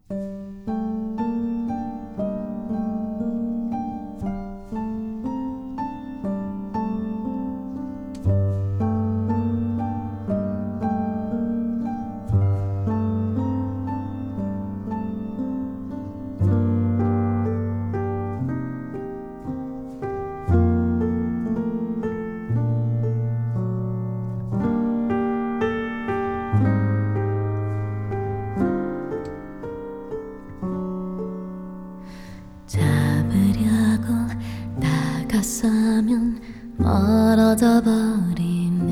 잡으려고 다가서면 멀어져 버리는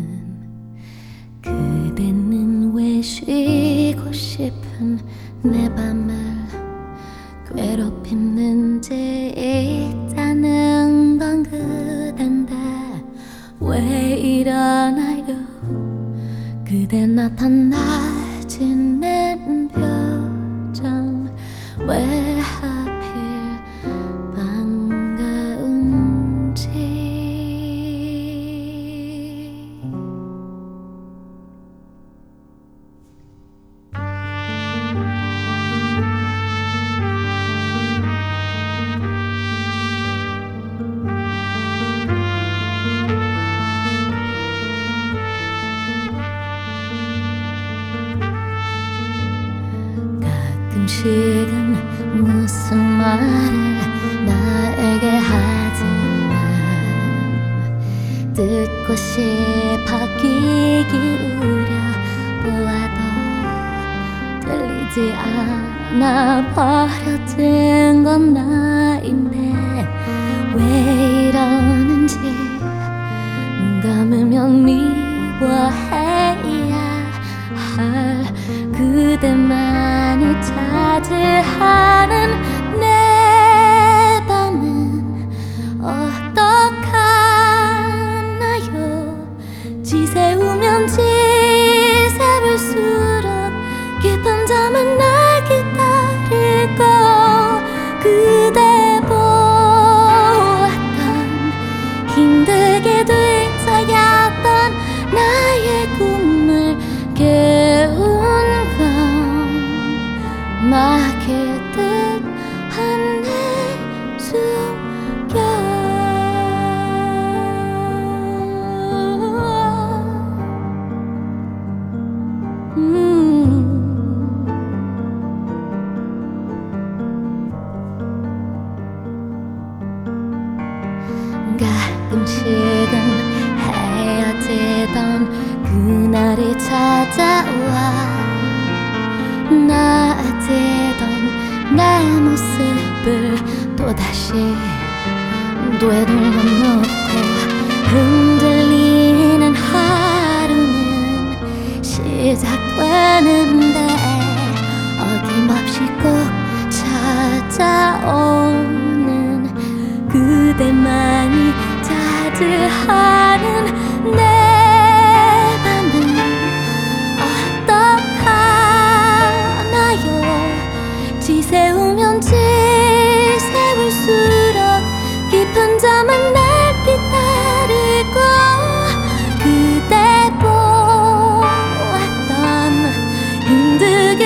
그대는 왜 쉬고 싶은 내 밤을 괴롭히는지 있다는 건 그댄데 왜 이러나요? 그대 나타나지는 표정 왜 하필 반가운지. 가끔씩은 무슨 말을 나에게 하지만 듣고 싶어 귀 기울여 보아도 들리지 않아 버려진 건 나인데 왜 이러는지 눈 감으면 미워해야 할 그대만이 차지하는 내 밤은 어떡하나요? 지새우면 지새울수록 깊은 잠은 날 기다리고 그대 보았던 힘들게도 잊어야던 나의 꿈을 깨운 막히듯 한 내 숨겨 가끔씩은 헤어지던 그날이 찾아와 나아지던 내 모습을 또다시 되돌려놓고 흔들리는 하루는 시작되는데 어김없이 꼭 찾아오는 그대만이 자주하는 내 밤은 어떡하나요? 지새우면 지새울수록 깊은 잠은 날 기다리고 그대 보았던 힘들게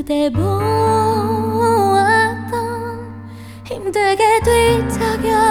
그대 보았던 힘들게 뒤척여